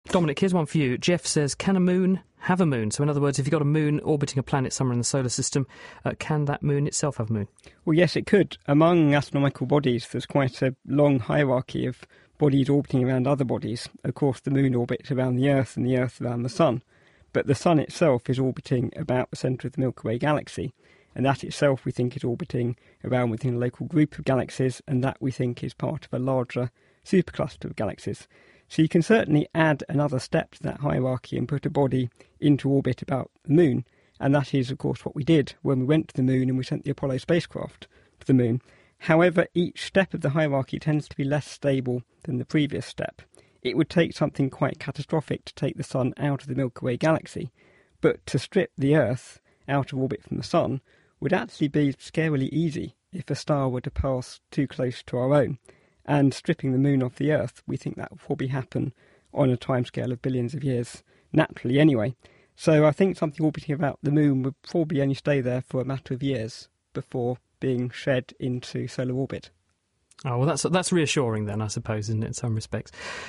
Dominic, here's one for you. Jeff says, can a moon have a moon? So in other words, if you've got a moon orbiting a planet somewhere in the solar system, can that moon itself have a moon? Well, yes, it could. Among astronomical bodies, there's quite a long hierarchy of bodies orbiting around other bodies. Of course, the moon orbits around the Earth and the Earth around the Sun. But the Sun itself is orbiting about the centre of the Milky Way galaxy. And that itself, we think, is orbiting around within a local group of galaxies, and that, we think, is part of a larger supercluster of galaxies. So you can certainly add another step to that hierarchy and put a body into orbit about the moon. And that is, of course, what we did when we went to the moon and we sent the Apollo spacecraft to the moon. However, each step of the hierarchy tends to be less stable than the previous step. It would take something quite catastrophic to take the Sun out of the Milky Way galaxy. But to strip the Earth out of orbit from the Sun would actually be scarily easy if a star were to pass too close to our own. And stripping the moon off the Earth, we think that will probably happen on a timescale of billions of years, naturally anyway. So I think something orbiting about the moon would probably only stay there for a matter of years before being shed into solar orbit. Oh, well, that's reassuring then, I suppose, isn't it, in some respects?